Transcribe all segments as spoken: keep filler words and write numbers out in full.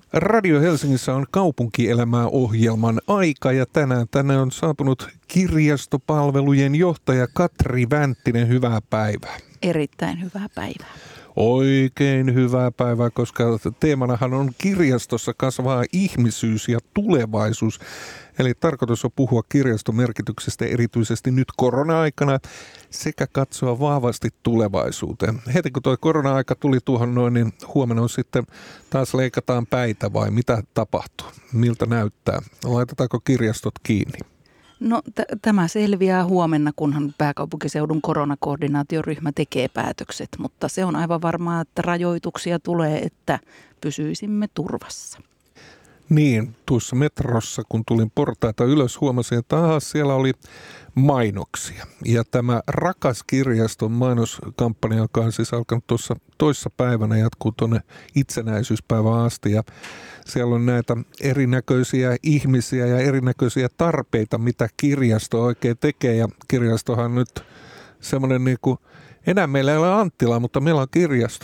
Radio Helsingissä on kaupunkielämää ohjelman aika ja tänään tänne on saapunut kirjastopalvelujen johtaja Katri Vänttinen. Hyvää päivää. Erittäin hyvää päivää. Oikein hyvää päivää, koska teemanahan on kirjastossa kasvaa ihmisyys ja tulevaisuus. Eli tarkoitus on puhua kirjaston merkityksestä erityisesti nyt korona-aikana sekä katsoa vahvasti tulevaisuuteen. Heti kun tuo korona-aika tuli tuohon noin, niin huomenna on sitten taas leikataan päitä vai mitä tapahtuu? Miltä näyttää? Laitetaanko kirjastot kiinni? No t- tämä selviää huomenna, kunhan pääkaupunkiseudun koronakoordinaatioryhmä tekee päätökset, mutta se on aivan varmaa, että rajoituksia tulee, että pysyisimme turvassa. Niin, tuossa metrossa, kun tulin portaita ylös, huomasin, että aha, siellä oli mainoksia. Ja tämä Rakas kirjaston mainoskampanja, joka on siis alkanut tuossa toissa päivänä, jatkuu tuonne itsenäisyyspäivään asti. Ja siellä on näitä erinäköisiä ihmisiä ja erinäköisiä tarpeita, mitä kirjasto oikein tekee. Ja kirjastohan on nyt semmoinen niin kuin, enää meillä ei ole Anttila, mutta meillä on kirjasto.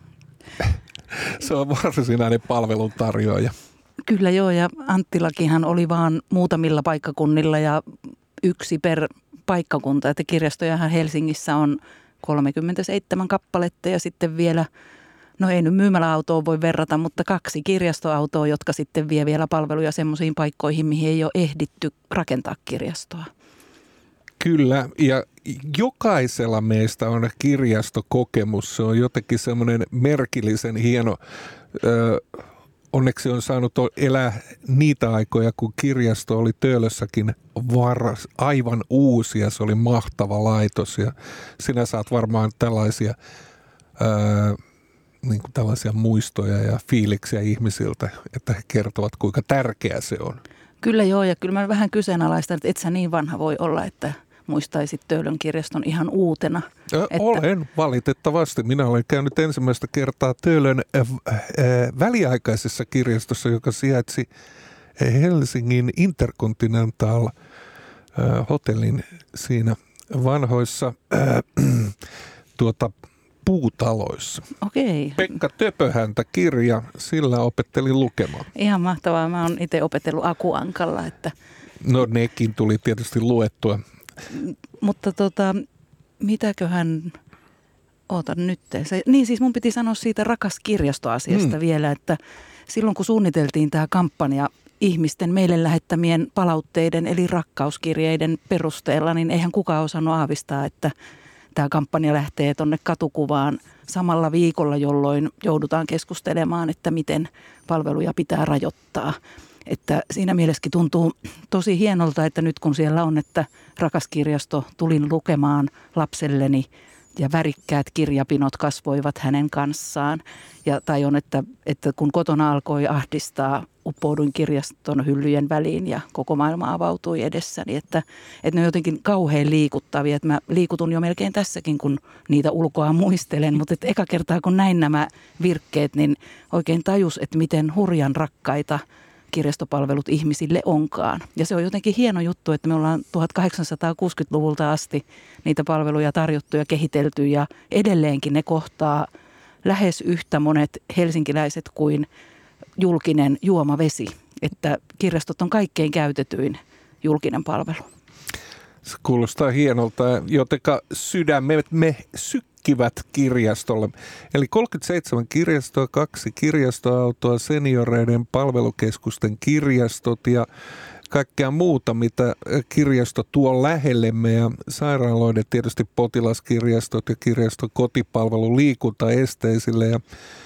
Se on varsinainen palveluntarjoaja. Kyllä joo, ja Anttilakinhan oli vaan muutamilla paikkakunnilla ja yksi per paikkakunta, että kirjastojahan Helsingissä on kolmekymmentäseitsemän kappaletta ja sitten vielä, no ei nyt myymäläautoon voi verrata, mutta kaksi kirjastoautoa, jotka sitten vie vielä palveluja semmoisiin paikkoihin, mihin ei ole ehditty rakentaa kirjastoa. Kyllä, ja jokaisella meistä on kirjastokokemus, se on jotenkin semmoinen merkillisen hieno. Öö, Onneksi on saanut elää niitä aikoja, kun kirjasto oli Töölössäkin varas, aivan uusi ja se oli mahtava laitos. Ja sinä saat varmaan tällaisia, ää, niin kuin tällaisia muistoja ja fiiliksiä ihmisiltä, että he kertovat, kuinka tärkeä se on. Kyllä joo, ja kyllä mä vähän kyseenalaistan, että et sä niin vanha voi olla, että muistaisit Töölön kirjaston ihan uutena. Ö, että... Olen valitettavasti. Minä olen käynyt ensimmäistä kertaa Töölön äh, äh, väliaikaisessa kirjastossa, joka sijaitsi Helsingin Intercontinental äh, hotellin siinä vanhoissa äh, tuota, puutaloissa. Okei. Pekka Töpöhäntä kirja, sillä opettelin lukemaan. Ihan mahtavaa. Mä oon itse opetellut Akuankalla. Että... No nekin tuli tietysti luettua. Mutta tota, mitäköhän, ootan nyt. Se, niin siis mun piti sanoa siitä Rakas kirjastoasiasta hmm. vielä, että silloin kun suunniteltiin tämä kampanja ihmisten meille lähettämien palautteiden eli rakkauskirjeiden perusteella, niin eihän kukaan osannut aavistaa, että tämä kampanja lähtee tonne katukuvaan samalla viikolla, jolloin joudutaan keskustelemaan, että miten palveluja pitää rajoittaa. Että siinä mielessäkin tuntuu tosi hienolta, että nyt kun siellä on, että Rakas kirjasto tulin lukemaan lapselleni ja värikkäät kirjapinot kasvoivat hänen kanssaan. Ja, tai on, että, että kun kotona alkoi ahdistaa, uppouduin kirjaston hyllyjen väliin ja koko maailma avautui edessäni. Että, että ne on jotenkin kauhean liikuttavia. Että mä liikutun jo melkein tässäkin, kun niitä ulkoa muistelen. Mutta että eka kertaa, kun näin nämä virkkeet, niin oikein tajus, että miten hurjan rakkaita kirjastopalvelut ihmisille onkaan. Ja se on jotenkin hieno juttu, että me ollaan tuhatkahdeksansataakuusikymmentäluvulta asti niitä palveluja tarjottu ja kehitelty ja edelleenkin ne kohtaa lähes yhtä monet helsinkiläiset kuin julkinen juomavesi. Että kirjastot on kaikkein käytetyin julkinen palvelu. Se kuulostaa hienolta, jotenka sydämet me sykkivät kirjastolle. Eli kolmekymmentäseitsemän kirjastoa, kaksi kirjastoautoa, senioreiden palvelukeskusten kirjastot ja kaikkea muuta, mitä kirjasto tuo lähellemme ja sairaaloiden tietysti potilaskirjastot ja kirjaston kotipalvelu liikuntaesteisille ja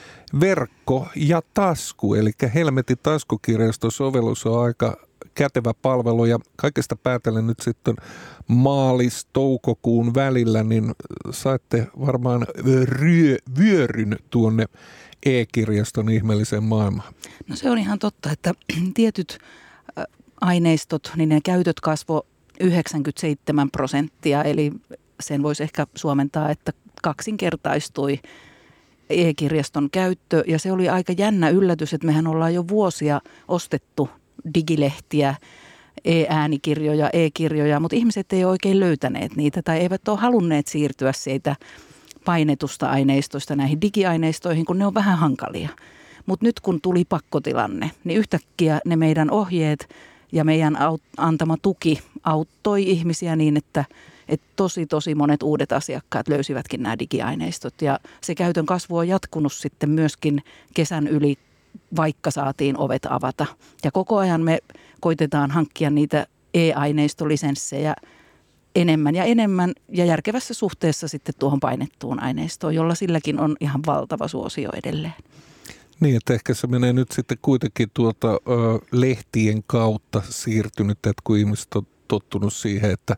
verkko ja tasku, eli Helmetin taskukirjastosovellus on aika kätevä palvelu ja kaikesta päätellen nyt sitten maalis-toukokuun välillä, niin saatte varmaan ryö, vyöryn tuonne e-kirjaston ihmeelliseen maailmaan. No se on ihan totta, että tietyt aineistot, niin ne käytöt kasvoi yhdeksänkymmentäseitsemän prosenttia, eli sen voisi ehkä suomentaa, että kaksinkertaistui e-kirjaston käyttö ja se oli aika jännä yllätys, että mehän ollaan jo vuosia ostettu digilehtiä, e-äänikirjoja, e-kirjoja, mutta ihmiset ei ole oikein löytäneet niitä tai eivät ole halunneet siirtyä siitä painetusta aineistosta näihin digiaineistoihin, kun ne on vähän hankalia. Mutta nyt kun tuli pakkotilanne, niin yhtäkkiä ne meidän ohjeet ja meidän aut- antama tuki auttoi ihmisiä niin, että, että tosi tosi monet uudet asiakkaat löysivätkin nämä digiaineistot. Ja se käytön kasvu on jatkunut sitten myöskin kesän yli, vaikka saatiin ovet avata. Ja koko ajan me koitetaan hankkia niitä e-aineistolisenssejä enemmän ja enemmän ja järkevässä suhteessa sitten tuohon painettuun aineistoon, jolla silläkin on ihan valtava suosio edelleen. Niin, että ehkä se menee nyt sitten kuitenkin tuota ö, lehtien kautta siirtynyt, että kun ihmiset on tottunut siihen, että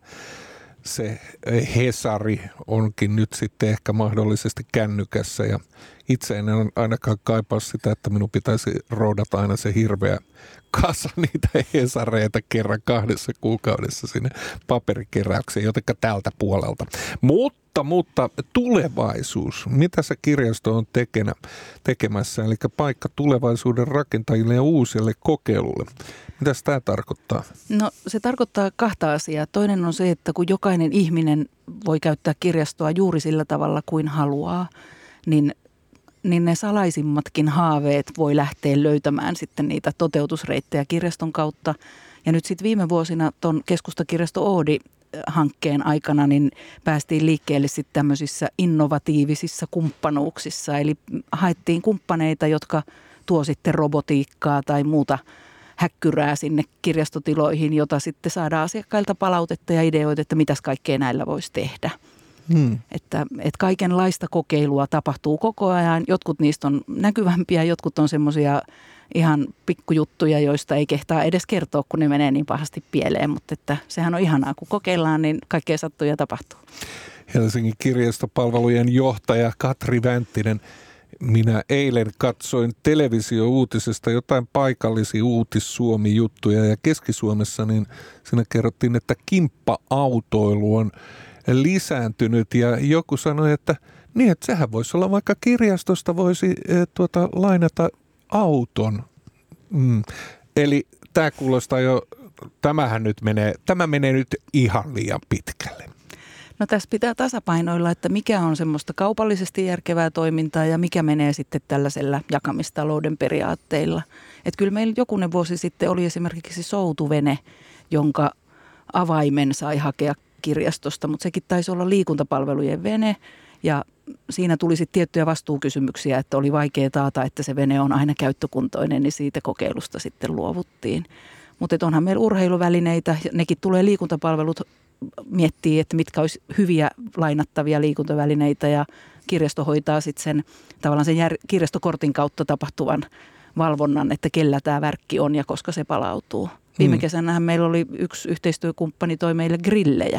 se Hesari onkin nyt sitten ehkä mahdollisesti kännykässä ja itse en ainakaan kaipaa sitä, että minun pitäisi roudata aina se hirveä kasa niitä Hesareita kerran kahdessa kuukaudessa sinne paperikeräykseen, jotenka tältä puolelta. Mutta, mutta tulevaisuus, mitä se kirjasto on tekenä, tekemässä, eli paikka tulevaisuuden rakentajille ja uusille kokeilulle. Mitä tämä tarkoittaa? No se tarkoittaa kahta asiaa. Toinen on se, että kun jokainen ihminen voi käyttää kirjastoa juuri sillä tavalla kuin haluaa, niin niin ne salaisimmatkin haaveet voi lähteä löytämään sitten niitä toteutusreittejä kirjaston kautta. Ja nyt sitten viime vuosina tuon Keskustakirjasto Oodi-hankkeen aikana niin päästiin liikkeelle sitten tämmöisissä innovatiivisissa kumppanuuksissa. Eli haettiin kumppaneita, jotka tuo sitten robotiikkaa tai muuta häkkyrää sinne kirjastotiloihin, jota sitten saadaan asiakkailta palautetta ja ideoita, että mitäs kaikkea näillä voisi tehdä. Hmm. Että, että kaikenlaista kokeilua tapahtuu koko ajan. Jotkut niistä on näkyvämpiä, jotkut on semmoisia ihan pikkujuttuja, joista ei kehtaa edes kertoa, kun ne menee niin pahasti pieleen. Mutta että sehän on ihanaa, kun kokeillaan, niin kaikkea sattuu ja tapahtuu. Helsingin kirjastopalvelujen johtaja Katri Vänttinen. Minä eilen katsoin televisio-uutisesta jotain paikallisia Uutis-Suomi-juttuja ja Keski-Suomessa, niin siinä kerrottiin, että kimppa-autoilu on lisääntynyt ja joku sanoi, että niin, että sehän voisi olla vaikka kirjastosta voisi e, tuota, lainata auton. Mm. Eli tämä kuulostaa jo, tämähän nyt menee, tämä menee nyt ihan liian pitkälle. No tässä pitää tasapainoilla, että mikä on semmoista kaupallisesti järkevää toimintaa ja mikä menee sitten tällaisella jakamistalouden periaatteilla. Että kyllä meillä jokunen vuosi sitten oli esimerkiksi soutuvene, jonka avaimen sai hakea kirjastosta, mutta sekin taisi olla liikuntapalvelujen vene ja siinä tuli sitten tiettyjä vastuukysymyksiä, että oli vaikea taata, että se vene on aina käyttökuntoinen, niin siitä kokeilusta sitten luovuttiin. Mutta onhan meillä urheiluvälineitä, nekin tulee liikuntapalvelut miettii, että mitkä olisi hyviä lainattavia liikuntavälineitä ja kirjasto hoitaa sitten sen tavallaan sen jär, kirjastokortin kautta tapahtuvan valvonnan, että kellä tämä värkki on ja koska se palautuu. Viime kesänähän meillä oli yksi yhteistyökumppani toi meille grillejä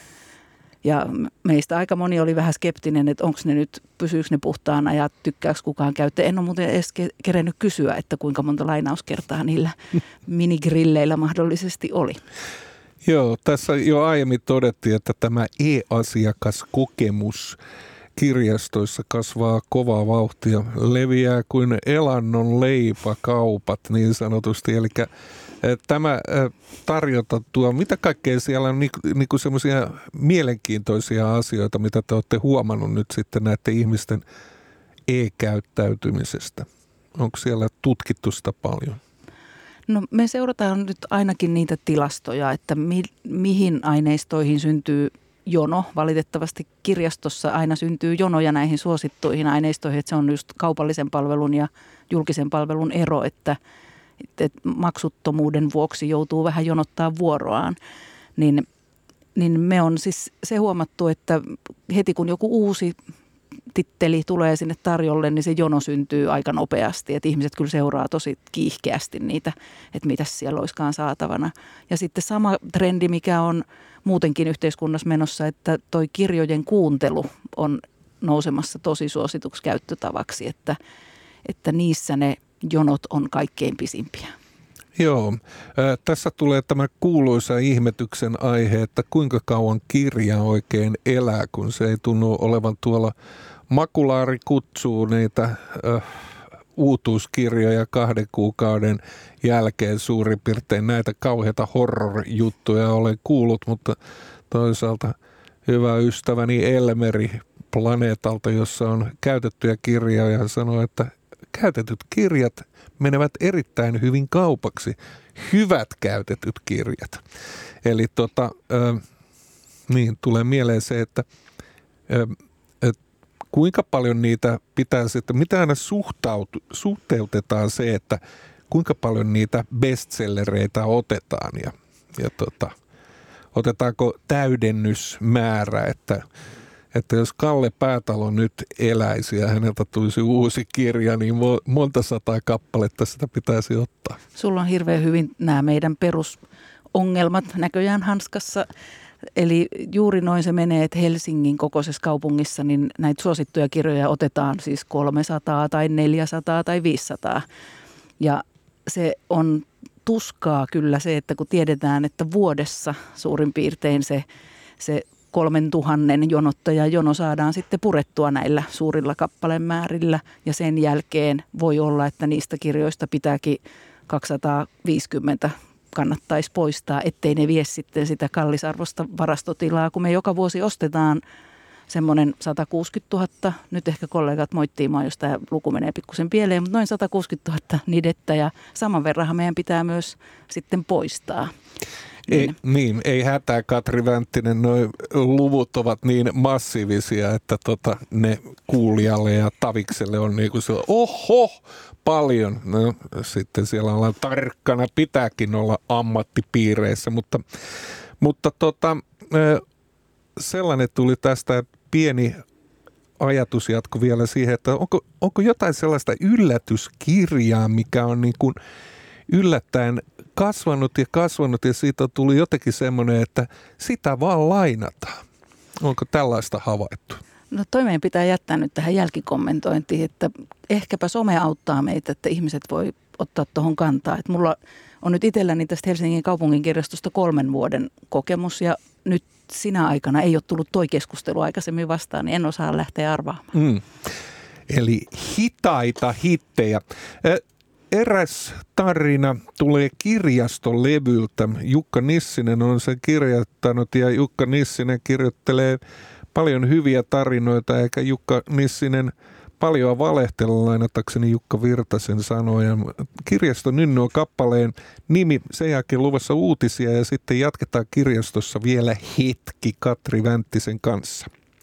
ja meistä aika moni oli vähän skeptinen, että onko ne nyt, pysyykö ne puhtaana ja tykkääkö kukaan käyttää. En ole muuten edes kerennyt kysyä, että kuinka monta lainauskertaa niillä minigrilleillä mahdollisesti oli. Joo, tässä jo aiemmin todettiin, että tämä e-asiakaskokemus kirjastoissa kasvaa kovaa vauhtia, leviää kuin elannon leipäkaupat niin sanotusti. Eli tämä tarjota tuo, mitä kaikkea siellä on niinku semmoisia mielenkiintoisia asioita, mitä te olette huomannut nyt sitten näiden ihmisten e-käyttäytymisestä. Onko siellä tutkittu sitä paljon? No me seurataan nyt ainakin niitä tilastoja, että mi- mihin aineistoihin syntyy jono. Valitettavasti kirjastossa aina syntyy jonoja näihin suosittuihin aineistoihin, että se on just kaupallisen palvelun ja julkisen palvelun ero, että, että maksuttomuuden vuoksi joutuu vähän jonottaa vuoroaan. Niin, niin me on siis se huomattu, että heti kun joku uusi titteli tulee sinne tarjolle, niin se jono syntyy aika nopeasti, että ihmiset kyllä seuraa tosi kiihkeästi niitä, että mitä siellä olisikaan saatavana. Ja sitten sama trendi, mikä on muutenkin yhteiskunnassa menossa, että toi kirjojen kuuntelu on nousemassa tosi suosituksi käyttötavaksi, että, että niissä ne jonot on kaikkein pisimpiä. Joo, äh, tässä tulee tämä kuuluisa ihmetyksen aihe, että kuinka kauan kirja oikein elää, kun se ei tunnu olevan tuolla. Makulaari kutsuu niitä äh, uutuuskirjoja kahden kuukauden jälkeen suurin piirtein. Näitä kauheita horror-juttuja olen kuullut, mutta toisaalta hyvä ystäväni Elmeri Planeetalta, jossa on käytettyjä kirjoja, sanoi, että käytetyt kirjat menevät erittäin hyvin kaupaksi. Hyvät käytetyt kirjat. Eli tota, ö, niin, tulee mieleen se, että ö, ö, kuinka paljon niitä pitää sitten, mitä aina suhtautu, suhteutetaan se, että kuinka paljon niitä bestsellereitä otetaan ja, ja tota, otetaanko täydennysmäärä, että, että jos Kalle Päätalo nyt eläisi ja häneltä tulisi uusi kirja, niin monta sataa kappaletta sitä pitäisi ottaa. Sulla on hirveän hyvin nämä meidän perusongelmat näköjään hanskassa. Eli juuri noin se menee, että Helsingin kokoisessa kaupungissa niin näitä suosittuja kirjoja otetaan siis kolmesataa tai neljäsataa tai viisisataa. Ja se on tuskaa kyllä se, että kun tiedetään, että vuodessa suurin piirtein se, se kolmen tuhannen jonottaja jono saadaan sitten purettua näillä suurilla kappalemäärillä. Ja sen jälkeen voi olla, että niistä kirjoista pitääkin kaksisataaviisikymmentä kannattaisi poistaa, ettei ne vie sitten sitä kallisarvosta varastotilaa, kun me joka vuosi ostetaan semmoinen sata kuusikymmentätuhatta, nyt ehkä kollegat moittii mua, jos tämä luku menee pikkusen pieleen, mutta noin sata kuusikymmentätuhatta nidettä ja saman verran meidän pitää myös sitten poistaa. Ei, niin. niin, ei hätää Katri Vänttinen, nuo luvut ovat niin massiivisia, että tota, ne kuulijalle ja Tavikselle on niin kuin se, oho, paljon. No, sitten siellä ollaan tarkkana, pitääkin olla ammattipiireissä, mutta, mutta tota, sellainen tuli tästä pieni ajatusjatko vielä siihen, että onko, onko jotain sellaista yllätyskirjaa, mikä on niin kuin yllättäen kasvanut ja kasvanut ja siitä tuli jotenkin semmoinen, että sitä vaan lainataan. Onko tällaista havaittu? No toi meidän pitää jättää nyt tähän jälkikommentointiin, että ehkäpä some auttaa meitä, että ihmiset voi ottaa tuohon kantaa. Että mulla on nyt itselläni tästä Helsingin kaupunginkirjastosta kolmen vuoden kokemus ja nyt sinä aikana ei ole tullut toi keskustelu aikaisemmin vastaan, niin en osaa lähteä arvaamaan. Mm. Eli hitaita hittejä. Eräs tarina tulee kirjastolevyltä. Jukka Nissinen on sen kirjoittanut ja Jukka Nissinen kirjoittelee paljon hyviä tarinoita eikä Jukka Nissinen paljon valehtella lainatakseni Jukka Virtasen sanoja. Kirjasto Nynny on kappaleen nimi, sen jälkeen luvassa uutisia ja sitten jatketaan kirjastossa vielä hetki Katri Vänttisen kanssa.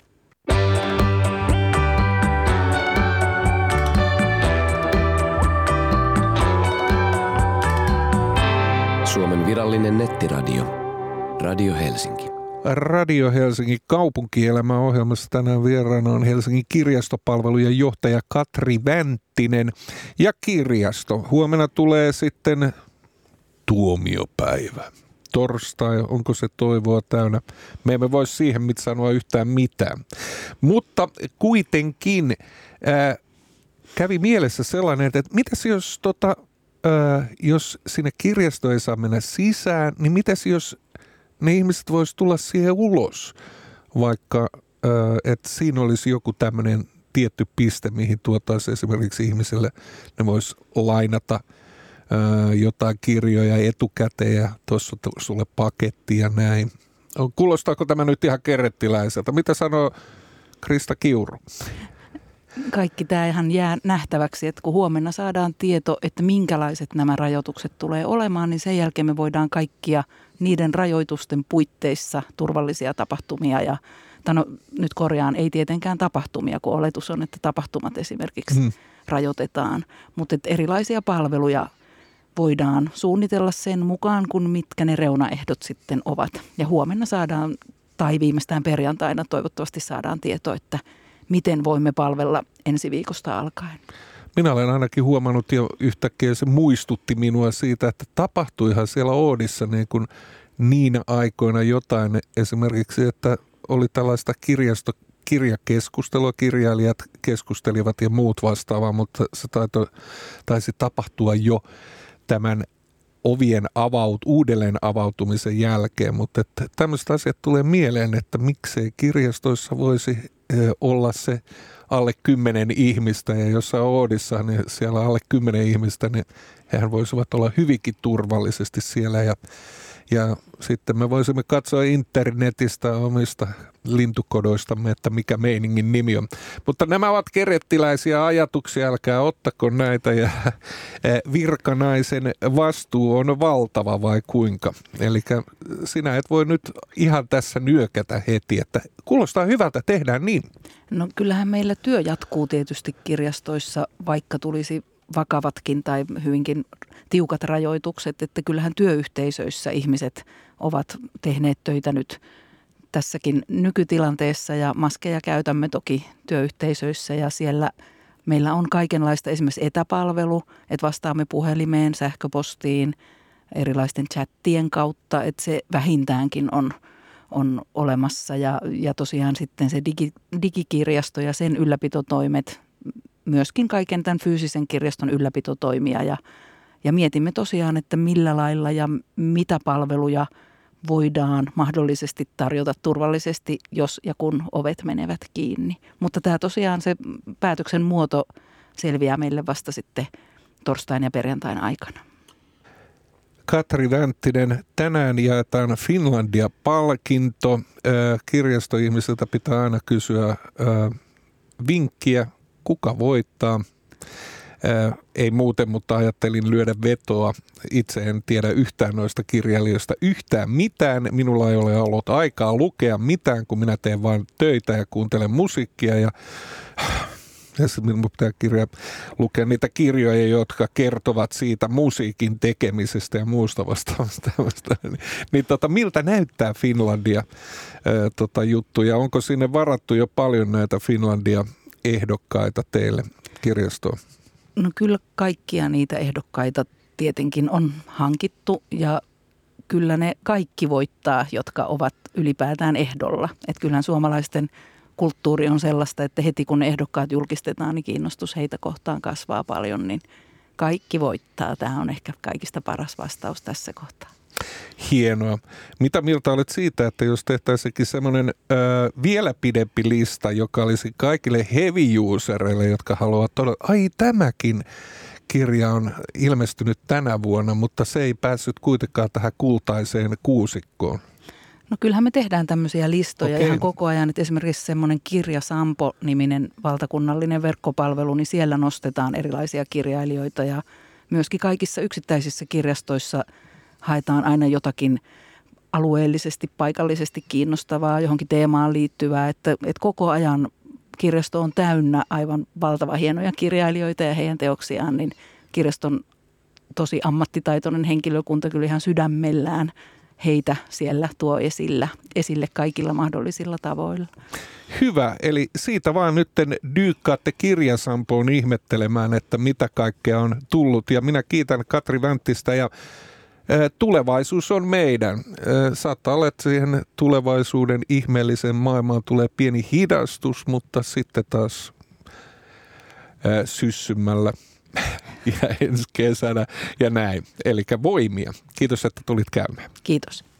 Suomen virallinen nettiradio. Radio Helsinki. Radio Helsingin kaupunkielämäohjelmassa tänään vieraana on Helsingin kirjastopalvelujen johtaja Katri Vänttinen ja kirjasto. Huomenna tulee sitten tuomiopäivä. Torstai, onko se toivoa täynnä? Me emme voi siihen mit sanoa yhtään mitään. Mutta kuitenkin ää, kävi mielessä sellainen, että mitäs jos, tota, ää, jos sinne kirjasto ei saa mennä sisään, niin mitäs jos ne ihmiset vois tulla siihen ulos, vaikka että siinä olisi joku tämmöinen tietty piste, mihin tuotaisiin esimerkiksi ihmiselle, ne vois lainata ää, jotain kirjoja etukäteen ja tuossa on sulle paketti ja näin. Kuulostaako tämä nyt ihan kerettiläiseltä? Mitä sanoo Krista Kiuru? Kaikki tämä ihan jää nähtäväksi, että kun huomenna saadaan tieto, että minkälaiset nämä rajoitukset tulee olemaan, niin sen jälkeen me voidaan kaikkia niiden rajoitusten puitteissa turvallisia tapahtumia ja no, nyt korjaan, ei tietenkään tapahtumia, kun oletus on, että tapahtumat esimerkiksi hmm. rajoitetaan, mutta erilaisia palveluja voidaan suunnitella sen mukaan, kun mitkä ne reunaehdot sitten ovat. Ja huomenna saadaan, tai viimeistään perjantaina toivottavasti saadaan tieto, että miten voimme palvella ensi viikosta alkaen. Minä olen ainakin huomannut jo yhtäkkiä, se muistutti minua siitä, että tapahtuihan siellä Oodissa niin kuin niinä aikoina jotain. Esimerkiksi, että oli tällaista kirjasto, kirjakeskustelua, kirjailijat keskustelivat ja muut vastaavaa, mutta se taito, taisi tapahtua jo tämän ovien avaut, uudelleen avautumisen jälkeen. Mutta että tämmöiset asiat tulee mieleen, että miksei kirjastoissa voisi olla se alle kymmenen ihmistä ja jossain Oodissa, niin siellä alle kymmenen ihmistä, niin hehän voisivat olla hyvinkin turvallisesti siellä ja, Ja sitten me voisimme katsoa internetistä omista lintukodoistamme, että mikä meiningin nimi on. Mutta nämä ovat kerettiläisiä ajatuksia, älkää ottako näitä. Ja virkanaisen vastuu on valtava vai kuinka? Eli sinä et voi nyt ihan tässä nyökätä heti, että kuulostaa hyvältä, tehdään niin. No kyllähän meillä työ jatkuu tietysti kirjastoissa, vaikka tulisi vakavatkin tai hyvinkin tiukat rajoitukset, että kyllähän työyhteisöissä ihmiset ovat tehneet töitä nyt tässäkin nykytilanteessa ja maskeja käytämme toki työyhteisöissä ja siellä meillä on kaikenlaista esimerkiksi etäpalvelu, että vastaamme puhelimeen, sähköpostiin, erilaisten chattien kautta, että se vähintäänkin on, on olemassa ja, ja tosiaan sitten se digi, digikirjasto ja sen ylläpitotoimet, myöskin kaiken tämän fyysisen kirjaston ylläpitotoimia ja, ja mietimme tosiaan, että millä lailla ja mitä palveluja voidaan mahdollisesti tarjota turvallisesti, jos ja kun ovet menevät kiinni. Mutta tämä tosiaan se päätöksen muoto selviää meille vasta sitten torstain ja perjantain aikana. Katri Vänttinen, tänään jaetaan Finlandia-palkinto. Kirjastoihmisiltä pitää aina kysyä vinkkiä, kuka voittaa. Ei muuten, mutta ajattelin lyödä vetoa. Itse en tiedä yhtään noista kirjailijoista yhtään mitään. Minulla ei ole ollut aikaa lukea mitään, kun minä teen vain töitä ja kuuntelen musiikkia. Ja, ja sitten minun pitää kirja, lukea niitä kirjoja, jotka kertovat siitä musiikin tekemisestä ja muusta vastaavasta. Niin, niin tota, miltä näyttää Finlandia ää, tota, juttuja? Onko sinne varattu jo paljon näitä Finlandia-ehdokkaita teille kirjastoon? No kyllä kaikkia niitä ehdokkaita tietenkin on hankittu ja kyllä ne kaikki voittaa, jotka ovat ylipäätään ehdolla. Että kyllähän suomalaisten kulttuuri on sellaista, että heti kun ne ehdokkaat julkistetaan, niin kiinnostus heitä kohtaan kasvaa paljon, niin kaikki voittaa. Tämä on ehkä kaikista paras vastaus tässä kohtaa. Hienoa. Mitä mieltä olet siitä, että jos tehtäisikin semmoinen äh, vielä pidempi lista, joka olisi kaikille heavy-usereille, jotka haluavat todella, ai tämäkin kirja on ilmestynyt tänä vuonna, mutta se ei päässyt kuitenkaan tähän kultaiseen kuusikkoon. No kyllähän me tehdään tämmöisiä listoja Okei. ihan koko ajan, että esimerkiksi semmoinen Kirja Sampo-niminen valtakunnallinen verkkopalvelu, niin siellä nostetaan erilaisia kirjailijoita ja myöskin kaikissa yksittäisissä kirjastoissa haetaan aina jotakin alueellisesti, paikallisesti kiinnostavaa, johonkin teemaan liittyvää, että, että koko ajan kirjasto on täynnä aivan valtava hienoja kirjailijoita ja heidän teoksiaan, niin kirjaston tosi ammattitaitoinen henkilökunta kyllä ihan sydämellään heitä siellä tuo esillä, esille kaikilla mahdollisilla tavoilla. Hyvä, eli siitä vaan nytten dyykkaatte Kirjasampoon ihmettelemään, että mitä kaikkea on tullut. Ja minä kiitän Katri Vänttistä ja tulevaisuus on meidän. Saattaa olla, että siihen tulevaisuuden ihmeellisen maailmaan tulee pieni hidastus, mutta sitten taas syssymällä ja ensi kesänä ja näin. Eli voimia. Kiitos, että tulit käymään. Kiitos.